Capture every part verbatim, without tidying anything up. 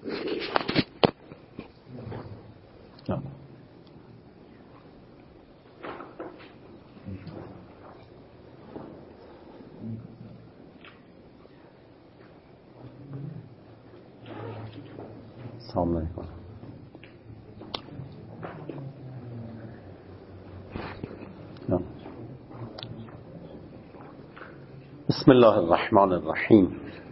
سلام علیکم. بسم الله الرحمن الرحیم.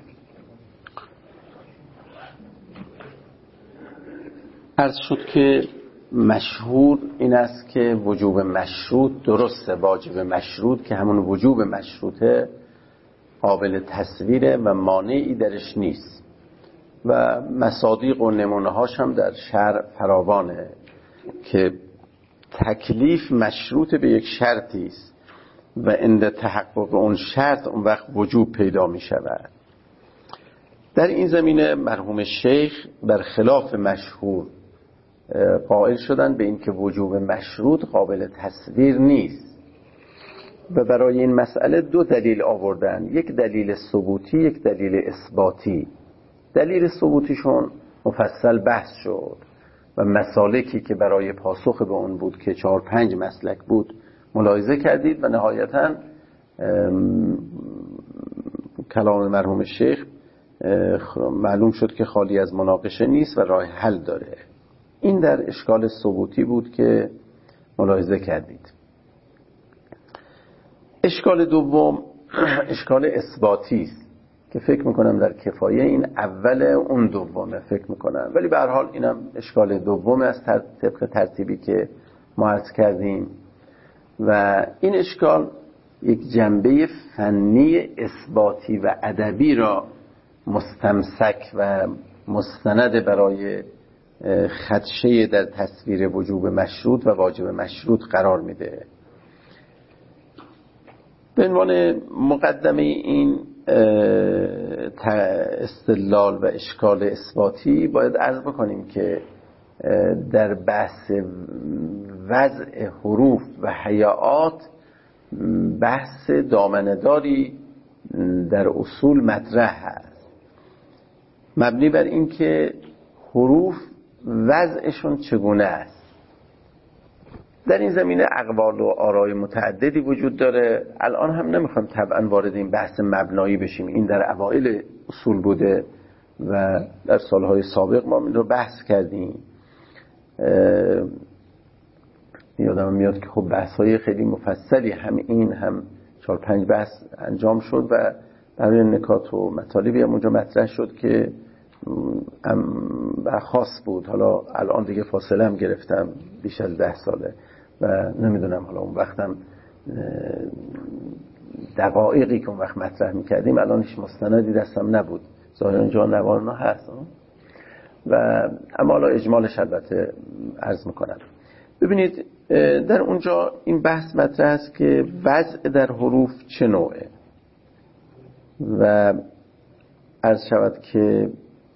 عرض شد که مشهور این است که وجوب مشروط درسته، واجب مشروط که همون وجوب مشروطه قابل تصویره و مانعی درش نیست و مصادیق و نمونه هاش هم در شرع فراوانه که تکلیف مشروط به یک شرطی است و عند تحقق اون شرط اون وقت وجوب پیدا می شود. در این زمینه مرحوم شیخ برخلاف مشهور قائل شدن به این که وجوب مشروط قابل تصویر نیست و برای این مسئله دو دلیل آوردن، یک دلیل ثبوتی، یک دلیل اثباتی. دلیل ثبوتیشون مفصل بحث شد و مسالکی که برای پاسخ به اون بود که چهار پنج مسلک بود ملاحظه کردید و نهایتاً کلام مرحوم شیخ معلوم شد که خالی از مناقشه نیست و راه حل داره. این در اشکال ثبوتی بود که ملاحظه کردید. اشکال دوم اشکال اثباتی است که فکر میکنم در کفایه این اول اون دومه فکر میکنم، ولی به هر حال اینم اشکال دومه از طبق ترتیبی که ما عرض کردیم و این اشکال یک جنبه فنی اثباتی و ادبی را مستمسک و مستند برای خدشه در تصویر وجوب مشروط و واجب مشروط قرار میده. به عنوان مقدمه این استدلال و اشکال اثباتی باید عرض بکنیم که در بحث وضع حروف و هیئات بحث دامنه‌داری در اصول مطرح هست، مبنی بر این که حروف وضعشون چگونه است. در این زمینه اقوال و آرای متعددی وجود داره. الان هم نمیخوایم طبعا وارد این بحث مبنایی بشیم، این در اوایل اصول بوده و در سالهای سابق ما این رو بحث کردیم. یادم میاد که خب بحث‌های خیلی مفصلی هم این هم چهار پنج بحث انجام شد و برای نکات و مطالبی هم اونجا مطرح شد که خاص بود. حالا الان دیگه فاصله هم گرفتم بیش از ده ساله و نمیدونم حالا اون وقتم دقایقی که اون وقت مطرح میکردیم الان هیچ مستندی دستم نبود، ظاهرا اینجا نوارنا هست و اما حالا اجمالش البته عرض میکنم. ببینید در اونجا این بحث مطرح است که وضع در حروف چه نوعه و عرض شود که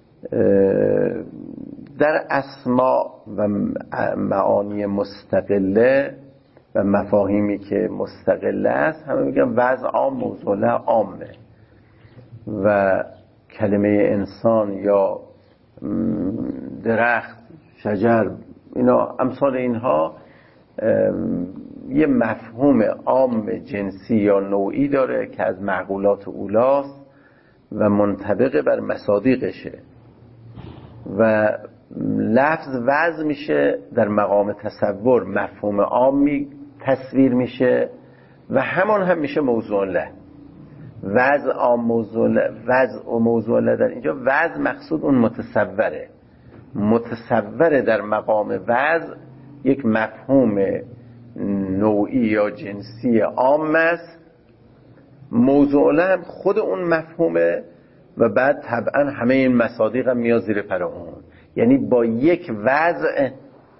در اسماء و معانی مستقله و مفاهیمی که مستقله است همه میگن وضع عام موضوع عامه و کلمه انسان یا درخت، شجر، اینا امثال اینها یه مفهوم عام جنسی یا نوعی داره که از معقولات اولاست و منطبق بر مصادیقشه و لفظ وضع میشه در مقام تصور مفهوم عامی تصویر میشه و همان هم میشه موضوع له. وضع عام موضوع له، وضع و موضوع له در اینجا وضع مقصود اون متصوره، متصوره در مقام وضع یک مفهوم نوعی یا جنسی عام است، موضوع له هم خود اون مفهومه و بعد طبعا همه این مصادیق هم میاد زیر پر اون، یعنی با یک وضع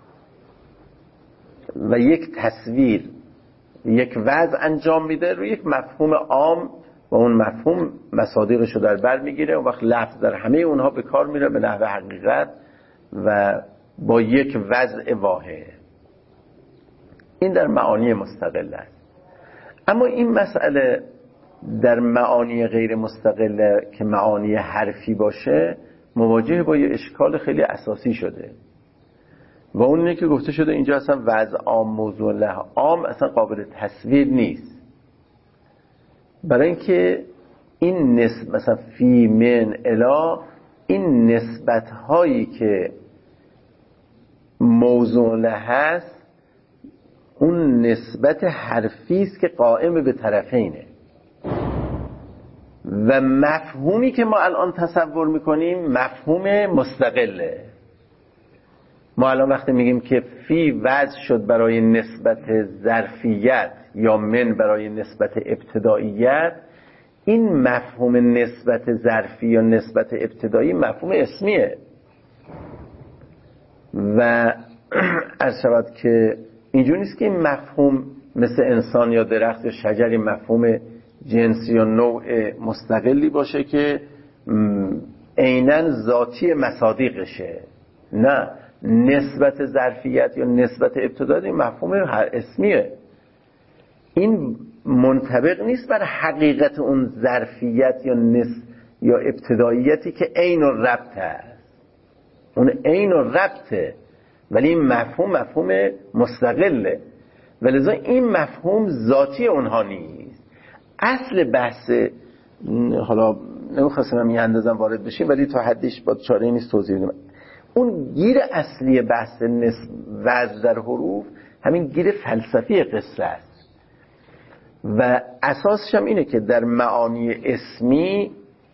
و یک تصویر یک وضع انجام میده روی یک مفهوم عام و اون مفهوم مصادیقش رو در بر میگیره و وقت لفظ در همه اونها به کار میره به نحو حقیقت و با یک وضع واحد. این در معانی مستقل است. اما این مسئله در معانی غیر مستقله که معانی حرفی باشه مواجه با یه اشکال خیلی اساسی شده و اون اینه که گفته شده اینجا اصلا وضع عام موضوع له عام اصلا قابل تصویر نیست. برای اینکه این نسبت مثلا فی من الا، این نسبت هایی که موضوع له هست اون نسبت حرفی است که قائم به طرفینه و مفهومی که ما الان تصور میکنیم مفهوم مستقله. ما الان وقتی میگیم که فی وضع شد برای نسبت ظرفیت یا من برای نسبت ابتداییت، این مفهوم نسبت ظرفی یا نسبت ابتدایی مفهوم اسمیه و عرض شود که اینجور نیست که این مفهوم مثل انسان یا درخت یا شجری مفهوم جنسی یا نوع مستقلی باشه که عیناً ذاتی مصادیقشه. نه، نسبت ظرفیت یا نسبت ابتدایی مفهوم هر اسمیه. این منطبق نیست بر حقیقت اون ظرفیت یا نس یا ابتداییتی که عین و ربط است. اون عین و ربطه ولی این مفهوم مفهوم مستقله و لذا این مفهوم ذاتی اونها نیست. اصل بحث، حالا نمیخواستم یه اندازم وارد بشیم ولی تا حدیش با چاره نیست توضیح بدیم، اون گیر اصلی بحث وضع در حروف همین گیر فلسفی قصه است و اساسش هم اینه که در معانی اسمی،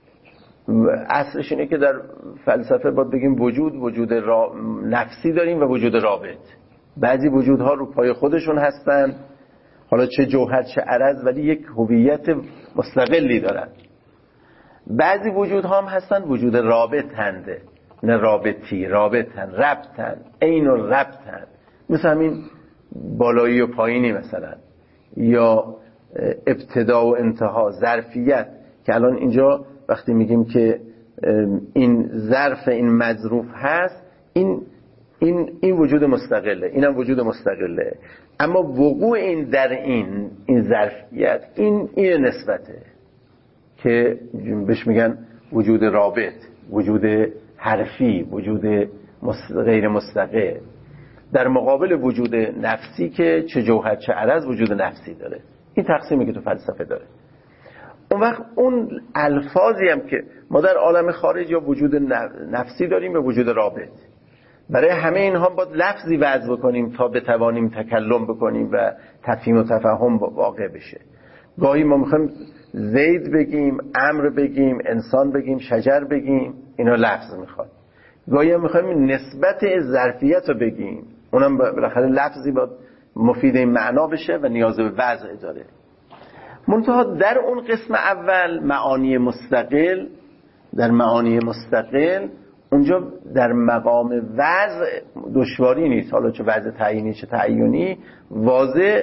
اصلش اینه که در فلسفه باید بگیم وجود وجود را... نفسی داریم و وجود رابط. بعضی وجودها رو پای خودشون هستن، حالا چه جوهر چه عرض، ولی یک هویت مستقلی دارن. بعضی وجودها هم هستن وجود رابطنده، نه رابطی، رابطن، ربطن، عین و ربطن، مثل همین بالایی و پایینی مثلا، یا ابتدا و انتها، ظرفیت که الان اینجا وقتی میگیم که این ظرف این مظروف هست، این این این وجود مستقله، اینم وجود مستقله، اما وقوع این در این این ظرفیت این این نسبته که بهش میگن وجود رابط، وجود حرفی، وجود غیر مستقل، در مقابل وجود نفسی که چه جوهر چه عرض وجود نفسی داره. این تقسیمی که تو فلسفه داره. اون وقت اون الفاظی هم که ما در عالم خارج یا وجود نفسی داریم یا وجود رابط، برای همه اینها باید لفظی وضع بکنیم تا بتوانیم تکلم بکنیم و تفهیم و تفهم واقع بشه. گاهی ما میخوایم زید بگیم، امر بگیم، انسان بگیم، شجر بگیم، اینا لفظ میخواد. گاهی هم میخوایم نسبت ظرفیت رو بگیم، اونم بالاخره لفظی باید مفید این معنا بشه و نیاز به وضع داره. منتها در اون قسم اول معانی مستقل، در معانی مستقل اونجا در مقام وضع دشواری نیست، حالا چه وضع تعیینی چه تعیینی، واضح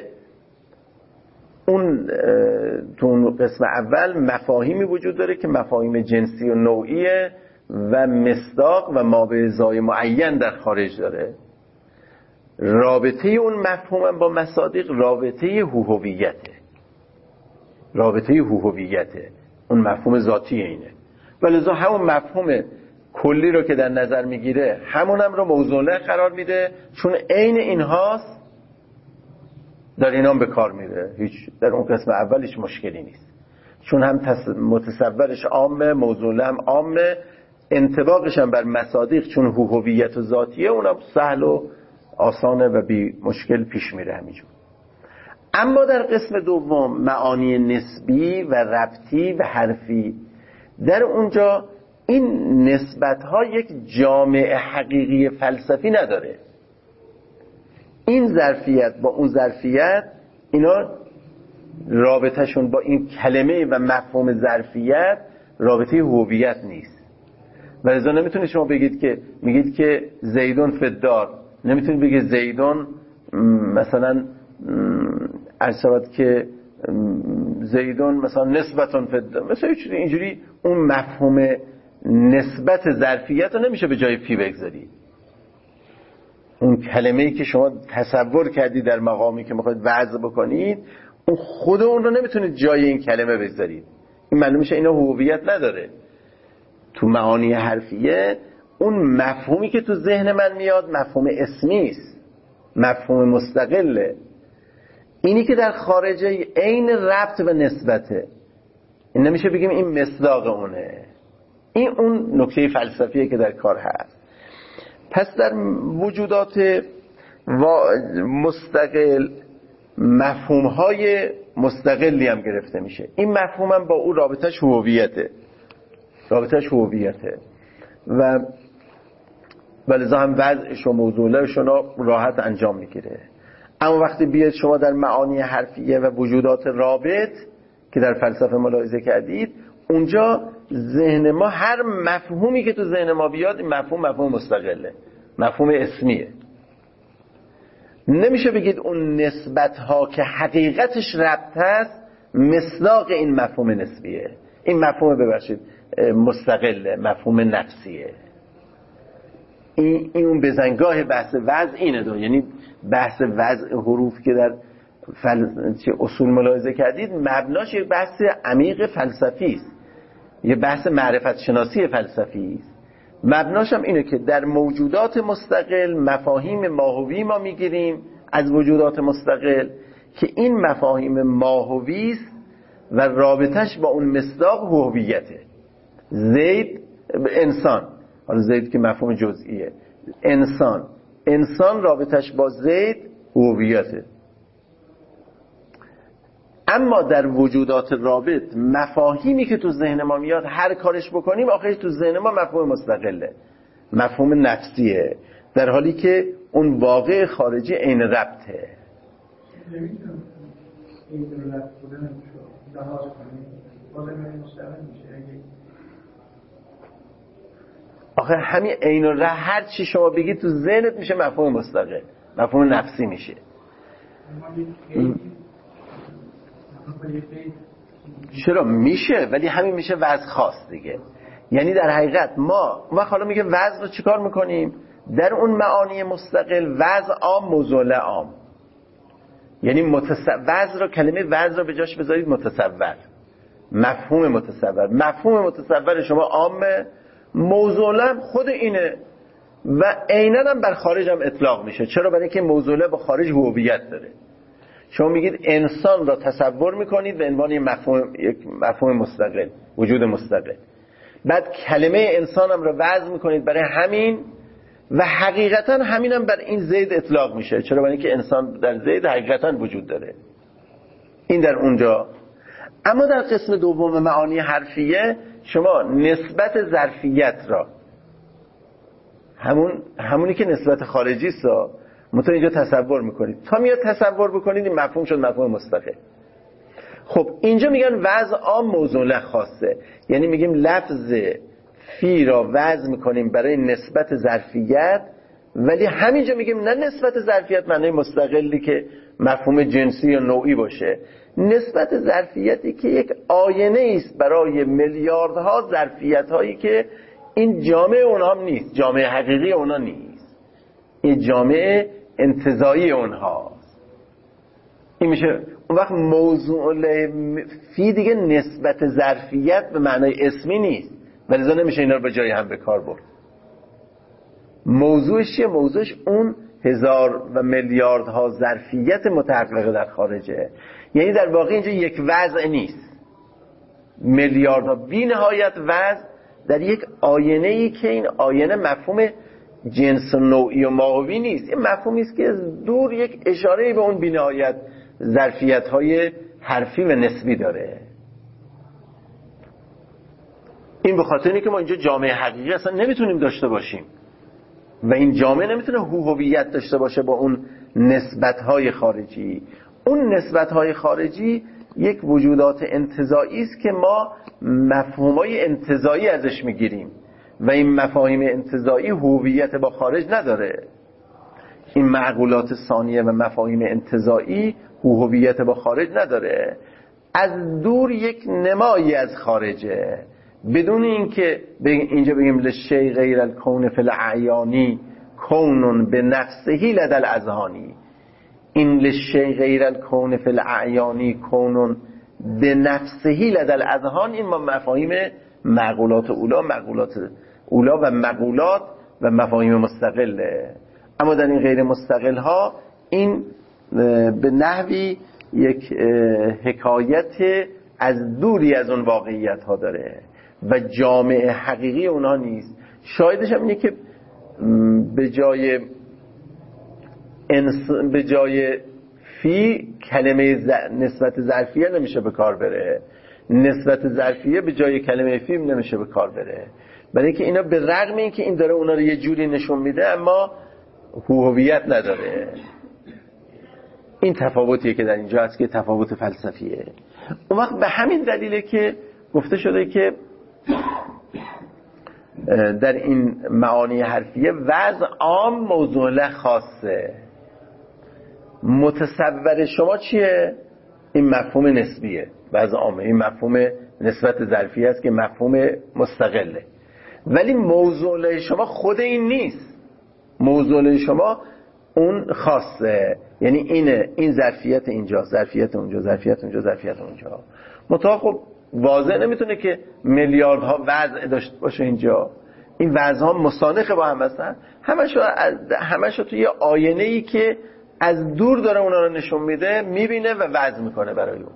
اون تو اون قسم اول مفاهیمی وجود داره که مفاهیم جنسی و نوعیه و مصداق و مابعضای معین در خارج داره. رابطه اون مفهوم با مصادیق رابطه هویته، رابطه هویته، اون مفهوم ذاتی اینه، ولذا همون مفهوم کلی رو که در نظر میگیره همونم رو موضوع له قرار میده، چون عین اینهاست در اینام به کار میره. هیچ در اون قسم اولش مشکلی نیست، چون هم متصورش عامه، موضوع له هم عامه، انطباقش هم بر مصادیق چون هویت و ذاتیه اونم سهل و آسانه و بی مشکل پیش میره همینجور. اما در قسم دوم معانی نسبی و ربطی و حرفی، در اونجا این نسبت ها یک جامع حقیقی فلسفی نداره. این ظرفیت با اون ظرفیت، اینا رابطهشون با این کلمه و مفهوم ظرفیت رابطه هویت نیست. و لذا نمیتونید شما بگید که میگید که زیدون فدار، نمیتونید بگید زیدون مثلا ارشاد که زیدون مثلا نسبتون فدار، مثلا اینجوری اون مفهوم نسبت ظرفیت رو نمیشه به جای فی بگذاری. اون کلمه‌ای که شما تصور کردی در مقامی که میخواید وضع بکنید، اون خود اون رو نمیتونید جای این کلمه بگذارید. این معنی میشه اینا هویت نداره. تو معانی حرفیه اون مفهومی که تو ذهن من میاد مفهوم اسمی است، مفهوم مستقله. اینی که در خارجه عین ربط و نسبته، این نمیشه بگیم این مصداق اونه. این اون نکته فلسفیه که در کار هست. پس در وجودات مستقل مفهوم‌های مستقلی هم گرفته میشه. این مفهوم هم با اون رابطش هویته، رابطش هویته و ولذا هم وضعش و موضوعش راحت انجام میگیره. اما وقتی بیاید شما در معانی حرفیه و وجودات رابط که در فلسفه ملاحظه کردید، اونجا ذهن ما هر مفهومی که تو ذهن ما بیاد این مفهوم مفهوم مستقله، مفهوم اسمیه. نمیشه بگید اون نسبت ها که حقیقتش ربط هست مصداق این مفهوم نسبیه. این مفهوم ببخشید مستقله، مفهوم نفسیه. این این اون بزنگاه بحث وضع اینه دو، یعنی بحث وضع حروف که در فل... اصول ملاحظه کردید مبناش یک بحث عمیق فلسفی است، یه بحث معرفت شناسی فلسفی است. مبناش هم اینه که در موجودات مستقل مفاهیم ماهوی ما میگیریم از وجودات مستقل که این مفاهیم ماهوی است و رابطش با اون مصداق هویته. زید انسان، حالا زید که مفهوم جزئیه، انسان انسان رابطش با زید هویته. اما در وجودات رابط مفاهیمی که تو ذهن ما میاد هر کارش بکنیم آخرش تو ذهن ما مفهوم مستقله، مفهوم نفسیه، در حالی که اون واقع خارجی عین ربطه. آخه همین عین و ره هر چی شما بگید تو ذهنت میشه مفهوم مستقل، مفهوم نفسی میشه. چرا میشه؟ ولی همین میشه وضع خاص دیگه. یعنی در حقیقت ما وقت حالا میگه وضع رو چیکار میکنیم؟ در اون معانی مستقل وضع عام موضوع عام، یعنی متصور. وضع رو کلمه وضع رو به جاش بذارید متصور، مفهوم متصور. مفهوم متصور شما عامه، موضوع خود اینه و عیناً هم بر خارج هم اطلاق میشه. چرا؟ برای اینکه موضوع با خارج هویت داره. شما میگید انسان را تصور میکنید به عنوان یک مفهوم، یک مفهوم مستقل، وجود مستقل. بعد کلمه انسان هم را وضع میکنید برای همین و حقیقتا همین هم بر این زید اطلاق میشه. چرا؟ برای اینکه انسان در زید حقیقتا وجود داره. این در اونجا. اما در قسم دوم معانی حرفیه شما نسبت ظرفیت را، همون همونی که نسبت خارجی است، مثلا اینجا تصور میکنید. تا میاد تصور بکنید این مفهوم شد مفهوم مستقل. خب اینجا میگن وضع عام موضوع خاصه، یعنی میگیم لفظ فی را وضع میکنیم برای نسبت ظرفیت، ولی همینجا میگیم نه نسبت ظرفیت معنی مستقلی که مفهوم جنسی یا نوعی باشه. نسبت ظرفیتی که یک آینه است برای میلیاردها ظرفیت هایی که این جامعه اونها هم نیست، جامعه حقیقی اونها نیست، این جامعه انتزاعی اونهاست. این میشه اون وقت موضوع فی دیگه نسبت ظرفیت به معنای اسمی نیست، ولذا نمیشه اینا رو به جای هم به کار برد. موضوعش چیه؟ موضوعش اون هزار و میلیاردها ظرفیت متحققه در خارجه. یعنی در واقع اینجا یک وضع نیست، میلیاردها بی نهایت وضع در یک آینه ای که این آینه مفهوم جنس نوعی و ماهوی نیست. این مفهومی است که از دور یک اشاره به اون بی نهایت ظرفیت های حرفی و نسبی داره. این به خاطر اینه که ما اینجا جامعه حقیقی اصلا نمیتونیم داشته باشیم و این جامعه نمیتونه هویت داشته باشه با اون نسبت‌های خارجی. اون نسبت‌های خارجی یک وجودات انتزاعی است که ما مفهومای انتزاعی ازش میگیریم و این مفاهیم انتزاعی هویت با خارج نداره. این معقولات ثانیه و مفاهیم انتزاعی هویت با خارج نداره، از دور یک نمایی از خارجه، بدون اینکه اینجا بگیم لشی غیر الکون فی الاعیانی کونن به نفسهی لدى الاذهانی. این لشی غیر الکون فی الاعیانی کونن به نفسهی لدى الاذهان، این ما مفاهیم معقولات اولا معقولات اولا و مقولات و مفاهیم مستقله. اما در این غیر مستقل ها این به نحوی یک حکایت از دوری از اون واقعیت ها داره و جامعه حقیقی اونها نیست. شاهدش هم اینه که به جای انس... به جای فی کلمه ز... نسبت ظرفیه نمیشه به کار بره، نسبت ظرفیه به جای کلمه فی نمیشه به کار بره، برای اینکه اینا به رغم اینکه این داره اونا رو یه جوری نشون میده اما هویت نداره. این تفاوتیه که در اینجا هست که تفاوت فلسفیه. اون وقت به همین دلیله که گفته شده که در این معانی حرفیه وضع عام موضوع له خاصه. متصور شما چیه؟ این مفهوم نسبیه، وضع عامه، این مفهوم نسبت ظرفیه است که مفهوم مستقله. ولی موضوع له شما خود این نیست، موضوع له شما اون خاصه، یعنی اینه، این ظرفیت اینجا، ظرفیت اونجا، ظرفیت اونجا، ظرفیت اونجا. منتها خب واضح نمیتونه که میلیاردها وضع داشته باشه اینجا، این وضعها مسانخ با هم هستن، همشو همشو توی آینه ای که از دور داره اونا رو نشون میده میبینه و وضع میکنه برای اون.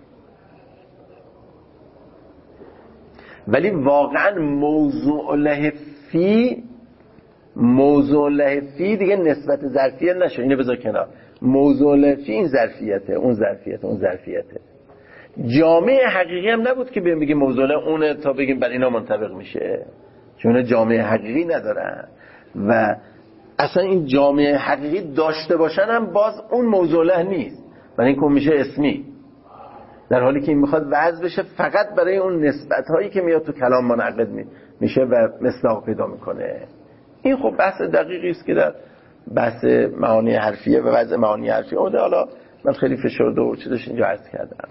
ولی واقعا موضوع له فی موضوع له فی دیگه نسبت ظرفیت نشه، اینو بذار کنار. موضوع له فی این ظرفیته، اون ظرفیته، اون ظرفیته. جامعه حقیقی هم نبود که بهم بگیم موضوع له اونه تا بگیم بر اینا منطبق میشه، چون جامعه حقیقی ندارن و اصلا این جامعه حقیقی داشته باشن هم باز اون موضوع له نیست، برای این که میشه اسمی، در حالی که این میخواد وضع بشه فقط برای اون نسبت هایی که میاد تو کلام منعقد میشه و مصداق پیدا میکنه. این خب بحث دقیقی است که در بحث معانی حرفیه و وضع معانی حرفیه اومده. حالا من خیلی فشرده و چیزش اینجا عرض کردم.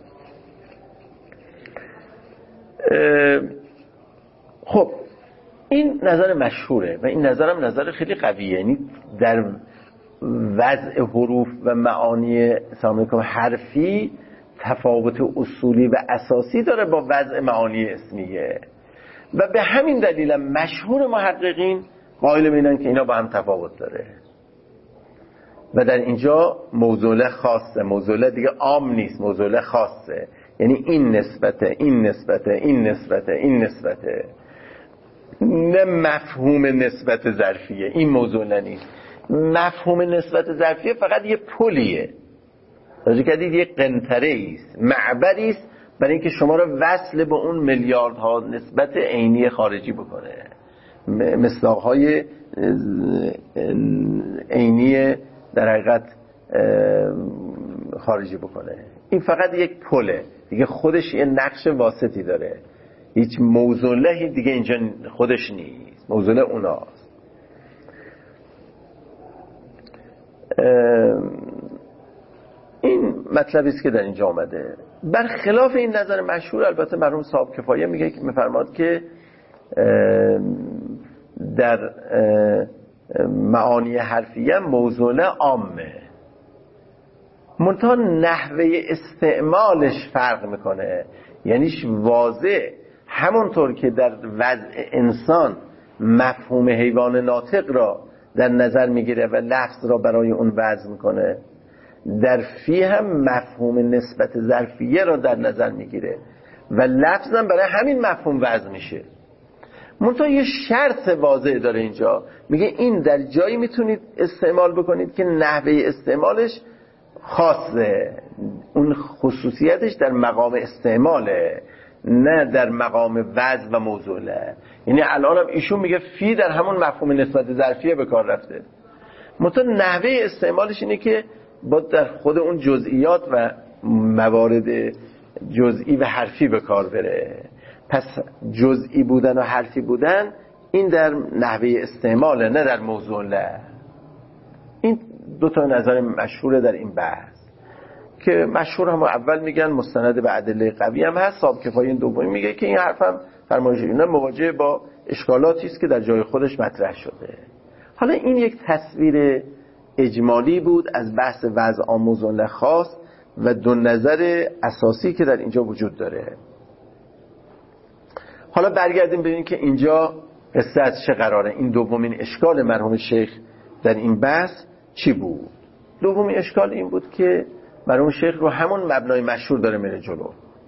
خب این نظر مشهوره و این نظرم نظر خیلی قویه، یعنی در وضع حروف و معانی سلام علیکم حرفی تفاوت اصولی و اساسی داره با وضع معانی اسمیه و به همین دلیل مشهور محققین قائل بینن که اینا با هم تفاوت داره و در اینجا موضوع له خاصه، موضوع له دیگه عام نیست، موضوع له خاصه، یعنی این نسبته، این نسبته، این نسبته، این نسبته، نه مفهوم نسبت ظرفیه. این موضوع له نیست. مفهوم نسبت ظرفیه فقط یه پلیه، راجع کردید یه قنطره است، معبری است برای اینکه شما رو وصل به اون میلیاردها نسبت عینی خارجی بکنه، مصداق‌های عینی در حقیقت خارجی بکنه. این فقط یک پله دیگه، خودش یه نقش واسطی داره، هیچ موضوع لهی دیگه اینجا خودش نیست، موضوع له اوناست. این مطلبی است که در اینجا آمده. برخلاف این نظر مشهور البته مرحوم صاحب کفایه میگه که میفرماد که در معانی حرفیه موضوع له عامه، منتها نحوه استعمالش فرق میکنه، یعنیش واضح همونطور که در وضع انسان مفهوم حیوان ناطق را در نظر میگیره و لفظ را برای اون وضع میکنه، در فی هم مفهوم نسبت ظرفیه را در نظر میگیره و لفظ هم برای همین مفهوم وضع میشه. منتها یه شرط واضح داره اینجا، میگه این در جایی میتونید استعمال بکنید که نحوه استعمالش خاصه، اون خصوصیتش در مقام استعماله نه در مقام وضع و موضوع له. یعنی الان هم ایشون میگه فی در همون مفهوم نسبت ظرفیه به کار رفته، منتها نحوه استعمالش اینه که با در خود اون جزئیات و موارد جزئی و حرفی به کار بره. پس جزئی بودن و حرفی بودن این در نحوه استعماله نه در موضوع له. این دو تا نظر مشهوره در این بحث که مشهور هم اول میگن مستند به ادله قوی هم هست، صاحب کفایه این دومی میگه که این حرف هم فرمایش اینا مواجه با اشکالاتی است که در جای خودش مطرح شده. حالا این یک تصویر اجمالی بود از بحث وضع عام موضوع له خاص و دو نظر اساسی که در اینجا وجود داره. حالا برگردیم ببینیم که اینجا قصه از چه قراره. این دومین اشکال مرحوم شیخ در این بحث چی بود؟ دومین اشکال این بود که مرحوم شیخ رو همون مبنای مشهور داره میره جلو.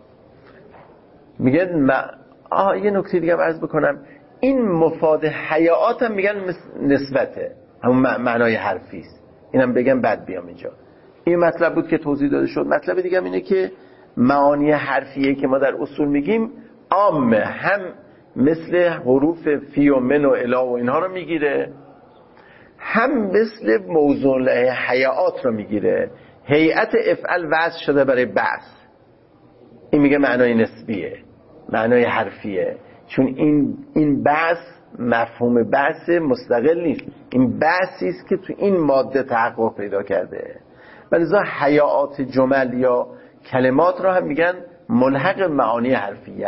میگه م... آه یه نکته دیگه عرض بکنم، این مفاد حیات هم میگن نسبته، همون معنای حرفی است. اینم بگم بعد بیام اینجا. این مطلب بود که توضیح داده شد. مطلب دیگه هم اینه که معانی حرفیه که ما در اصول میگیم عامه، هم مثل حروف فی و من و الی و اینها رو میگیره، هم مثل موضوع حیات رو میگیره. هیئت افعل وضع شده برای بعث، این میگه معنای نسبیه، معنای حرفیه، چون این این بعث مفهوم بعث مستقل نیست، این بعثی است که تو این ماده تحقق پیدا کرده. ولذا حیات جمل یا کلمات رو هم میگن ملحق معانی حرفیه.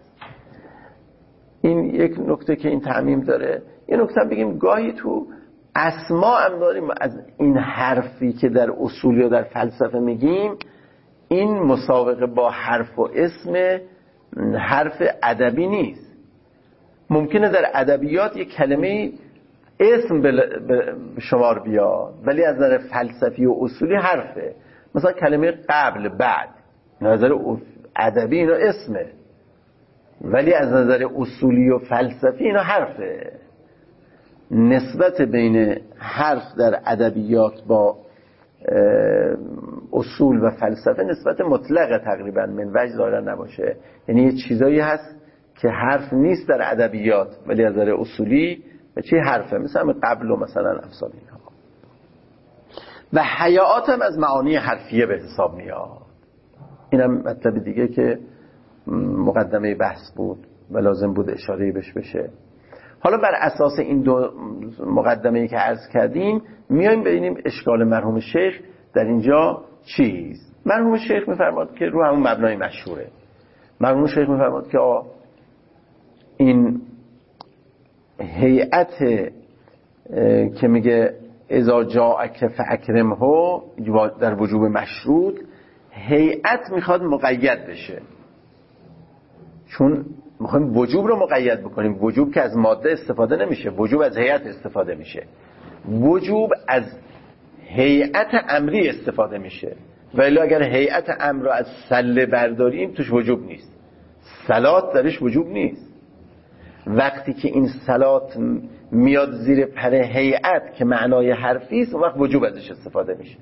این یک نکته که این تعمیم داره. یه نکته هم بگیم گاهی تو اسما هم داریم از این حرفی که در اصول یا در فلسفه میگیم، این مسابقه با حرف و اسم حرف ادبی نیست. ممکنه در ادبیات یک کلمه اسم به شمار بیاد ولی از نظر فلسفی و اصولی حرفه. مثلا کلمه قبل بعد نظر ادبی اینا اسمه ولی از نظر اصولی و فلسفی اینا حرفه. نسبت بین حرف در ادبیات با اصول و فلسفه نسبت مطلقه تقریبا، من وجه ظاهرا نباشه. یعنی یه چیزایی هست که حرف نیست در ادبیات ولی از نظر اصولی و چی حرفه، مثلا قبل و مثلا امثال اینها. و حیات هم از معانی حرفیه به حساب میاد. اینم مطلب دیگه که مقدمه بحث بود و لازم بود اشاره بهش بشه. حالا بر اساس این دو مقدمه‌ای که عرض کردیم میایم ببینیم اشکال مرحوم شیخ در اینجا چیست. مرحوم شیخ میفرماد که رو همون مبنای مشهوره. مرحوم شیخ میفرماد که آه این هیئت که میگه اذا جاءک فاکرمه در وجوب مشروط، هیئت میخواد مقید بشه، چون میخوایم وجوب رو مقید بکنیم. وجوب که از ماده استفاده نمیشه، وجوب از هیئت استفاده میشه. وجوب از هیئت امری استفاده میشه، ولی اگر هیئت امر رو از سله برداریم توش وجوب نیست، صلات درش وجوب نیست. وقتی که این صلات میاد زیر پر هیئت که معنای حرفی است، اون وقت وجوب ازش استفاده میشه.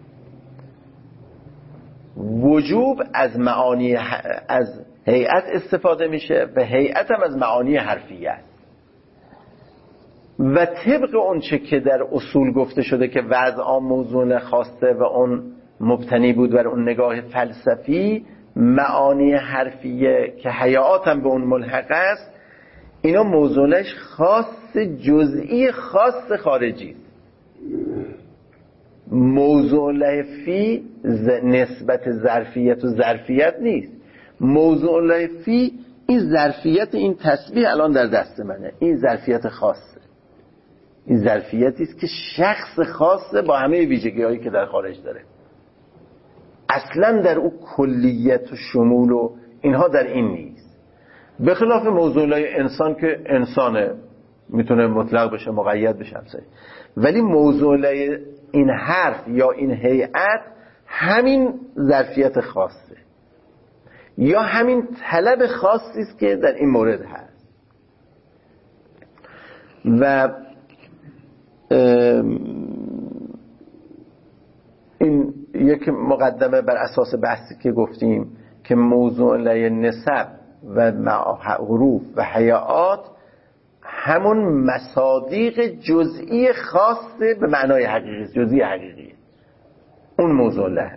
وجوب از معانی از هیئت استفاده میشه و هیئت هم از معانی حرفیه است. و طبق اون چه که در اصول گفته شده که وضع موضوع خواسته و اون مبتنی بود بر اون نگاه فلسفی، معانی حرفیه که حیات هم به اون ملحق است، اینا موضوعش خاص جزئی خاص خارجی است. موضوع لفی نسبت ظرفیت و ظرفیت نیست. موضوع لفی این ظرفیت، این تسبیح الان در دست منه، این ظرفیت خاصه، این ظرفیتی است که شخص خاصه با همه ویژگی‌هایی که در خارج داره. اصلا در او کلیت و شمول و اینها در این نیست. به خلاف موضوع انسان که انسانه، میتونه مطلق بشه مقید بشه همسایی. ولی موضوع این حرف یا این هیئت همین ظرفیت خاصه یا همین طلب خاصی است که در این مورد هست. و این یک مقدمه بر اساس بحثی که گفتیم که موضوع نسب و حروف و حیات همون مصادیق جزئی خاصه به معنای حقیقی، جزئی حقیقی اون موضوع له.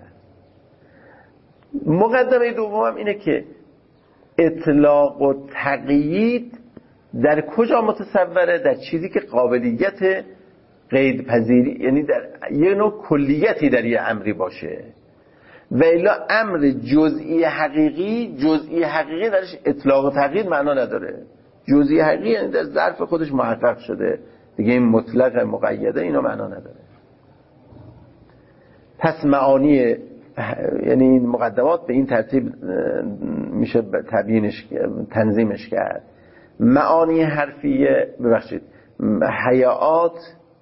مقدمه دومم اینه که اطلاق و تقیید در کجا متصوره؟ در چیزی که قابلیت قید پذیری، یعنی در یه نوع کلیتی در یه امری باشه. و الا امر جزئی حقیقی، جزئی حقیقی درش اطلاق و تقیید معنا نداره. جزئی حقیقی یعنی در ظرف خودش محقق شده دیگه، این مطلق مقیده اینا معنا نداره. پس معانی یعنی این مقدمات به این ترتیب میشه تبیینش تنظیمش کرد. معانی حرفیه ببخشید هیئات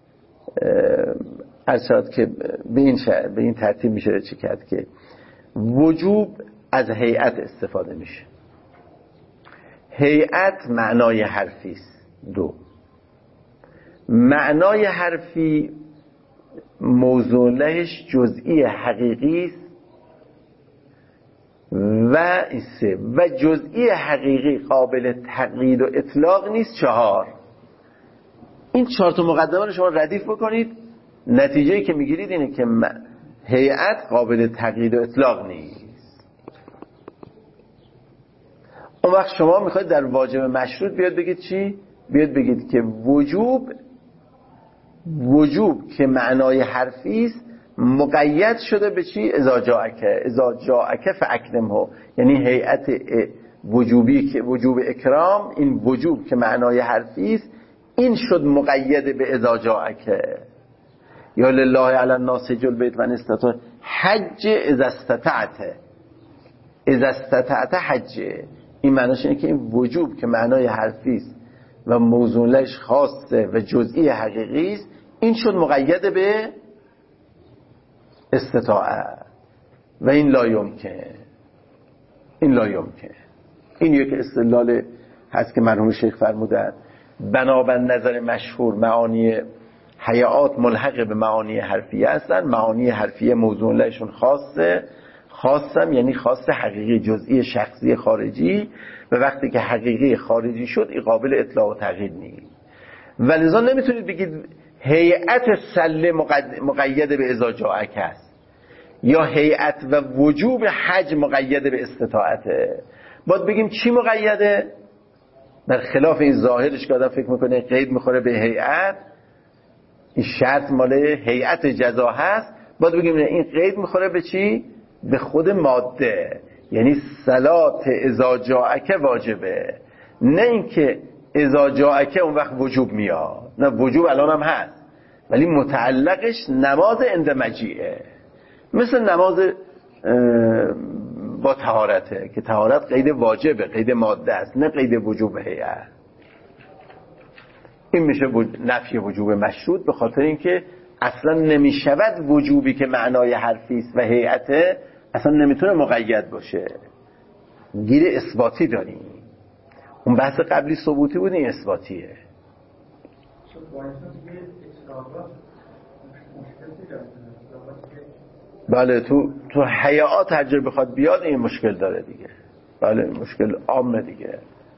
ارشاد که به این شعر به این ترتیب میشه چی کرد که وجوب از هیئت استفاده میشه. هیئت معنای حرفی است. دو، معنای حرفی موضوع لهش جزئی حقیقی است و سه و جزئی حقیقی قابل تقیید و اطلاق نیست. چهار. این چهار تا مقدمه رو شما ردیف بکنید، نتیجه‌ای که میگیرید اینه که هیئت قابل تقیید و اطلاق نیست. اون وقت شما میخواید در واجب مشروط بیاد بگید چی؟ بیاد بگید که وجوب وجوب که معنای حرفی است مقید شده به چی؟ اذا جاءک اذا جاءک فاکرمه، یعنی هیئت وجوبی که وجوب اکرام، این وجوب که معنای حرفی است این شد مقید به اذا جاءک. یا لله علی الناس حج البیت من استطاع حج اذا استطعت اذا استطعت حج. این معناش اینه که این وجوب که معنای حرفی است و موضوعش خاصه و جزئی حقیقی است این شد مقید به استطاعت و این لا یمکن. این لا یمکن. این یک استدلال هست که مرحوم شیخ فرمودند بنابر نظر مشهور معانی هیئات ملحق به معانی حرفیه هستن. معانی حرفیه موضوع لهشون خاصه، خاصم یعنی خاص حقیقی جزئی شخصی خارجی، و وقتی که حقیقی خارجی شد این قابل اطلاق و تغییر نیست. ولذا نمیتونید بگید هیئت سله مقید به اذا جاءک است یا هیئت و وجوب حج مقید به استطاعته. باید بگیم چی مقیده؟ در خلاف این ظاهرش که آدم فکر میکنه قید میخوره به هیئت، این شرط مال هیئت جزا هست. باید بگیم این قید میخوره به چی؟ به خود ماده، یعنی صلات اذا جاءک واجبه، نه اینکه اذا جاءک اون وقت وجوب میاد. نه، وجوب الان هم هست ولی متعلقش نماز عند مجیئه، مثل نماز با طهارته که طهارت قید واجبه، قید ماده است، نه قید وجوب هیئت. این میشه نفی وجوب مشروط، به خاطر اینکه اصلا نمیشود وجوبی که معنای حرفی است و هیئت اصلا نمیتونه مقید باشه. گیر اثباتی داریم. اون بحث قبلی ثبوتی بود، این اثباتیه. بله، تو تو هیئات هر جا بخواد بیاد این مشکل داره دیگه. بله، مشکل عامه دیگه.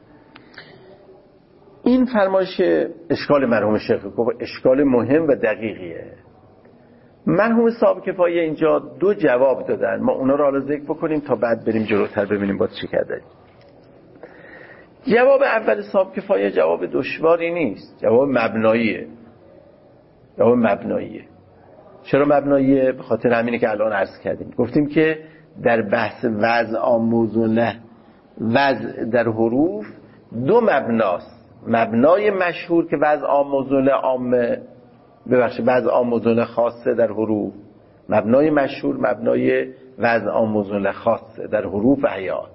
این فرمایش اشکال مرحوم شیخ گفت اشکال مهم و دقیقیه. مرحوم صاحب کفایه اینجا دو جواب دادن، ما اونا رو حالا ذکر بکنیم تا بعد بریم جلوتر ببینیم باید چی کرده. جواب اول صاحب کفایه جواب دشواری نیست، جواب مبناییه. جواب مبناییه. چرا مبناییه؟ به خاطر همینه که الان عرض کردیم. گفتیم که در بحث وضع عام موضوع له، وضع در حروف دو مبناست. مبنای مشهور که وضع عام موضوع له عامه، ببخشید وضع عام موضوع له خاصه در حروف. مبنای مشهور مبنای وضع عام موضوع له خاصه در حروف و هیئات.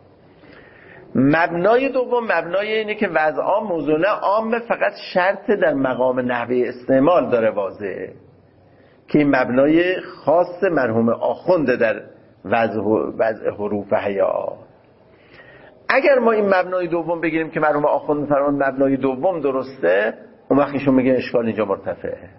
مبنای دوم مبنای اینه که وضع عام موضوع له عامه، فقط شرط در مقام نحوه استعمال داره واضحه که این مبنای خاص مرحوم آخونده در وضع وضع حروف و هیئات. اگر ما این مبنای دوم بگیریم که مرحوم آخوند فرمان مبنای دوم درسته، اون وقت ایشون میگه اشکال اینجا مرتفعه.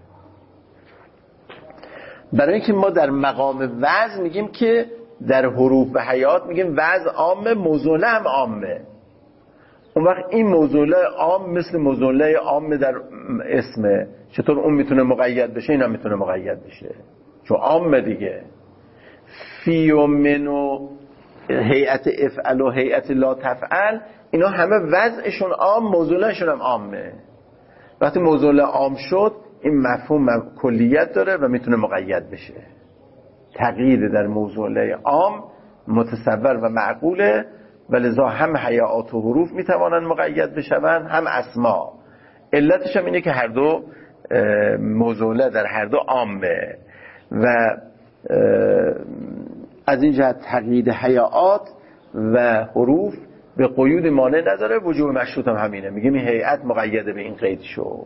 برای اینکه ما در مقام وضع میگیم که در حروف و هیئات میگیم وضع عامه، موضوع هم عامه. اون وقت این موضوع عام مثل موضوع عامه در اسمه، چطور اون میتونه مقید بشه این هم میتونه مقید بشه چون عامه دیگه. فی و من و هیئت افعل و هیئت لا تفعل اینا همه وضعشون عام، موضوعشون هم عامه. وقتی موضوع عام شد این مفهوم کلیت داره و میتونه مقید بشه. تقیید در موضوع عام متصور و معقوله و لذا هم هیئات و حروف میتوانن مقید بشون، هم اسما. علتش هم اینه که هر دو موضوع در هر دو عامه و از این جهت تقیید هیئات و حروف به قیود مانع نداره. وجوب مشروط هم همینه، میگیم این هیئت مقیده به این قید شو.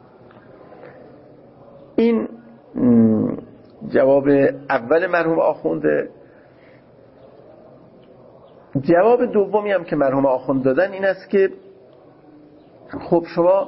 این جواب اول مرحوم آخونده. جواب دومی هم که مرحوم آخوند دادن این است که خب شما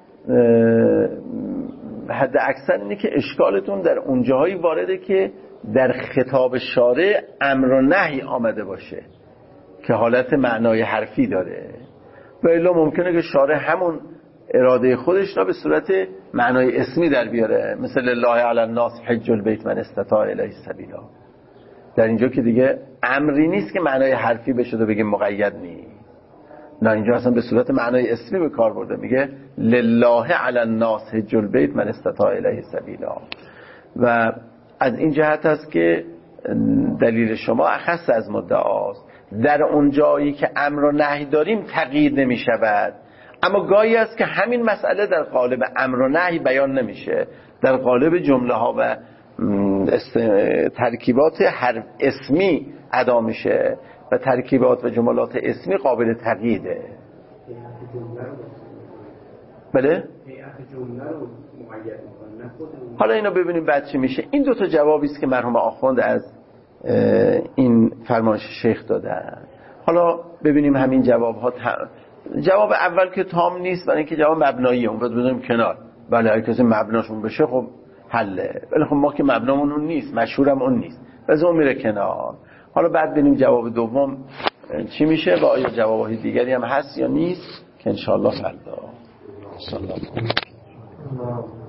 حد اکثر اینه که اشکالتون در اونجاهایی وارده که در خطاب شارع امر و نهی آمده باشه که حالت معنای حرفی داره، و الا ممکنه که شارع همون اراده خودش را به صورت معنای اسمی در بیاره، مثل الله علی الناس حج البیت من استطاع الیه سبیلا. در اینجا که دیگه امری نیست که معنای حرفی بشه و بگیم مقید نیست، نه، اینجا اصلا به صورت معنای اسمی به کار برده، میگه لله علی الناس حج البیت من استطاع الیه سبیلا. و از این جهت است که دلیل شما اخص از مدعاست. در اون جایی که امر و نهی داریم تقیید نمی شود، اما گاهی است که همین مسئله در قالب امر و نهی بیان نمیشه، در قالب جمله ها و ترکیبات هر اسمی ادا میشه و ترکیبات و جملات اسمی قابل تقییده. بله؟ حالا اینو ببینیم بعد چی میشه. این دو تا جوابی است که مرحوم آخوند از این فرمایش شیخ دادن. حالا ببینیم همین جواب ها تم... جواب اول که تام نیست، برای اینکه جواب مبناییه، اون باید بذاریم کنار. بله هر کسی مبناشون بشه خب حله، ولی خب ما که مبنامون اون نیست، مشهورم اون نیست، بذار اون میره کنار. حالا بعد ببینیم جواب دوم چی میشه و آیا جوابهای دیگری هم هست یا نیست که انشاءالله فردا. صلی الله علیه و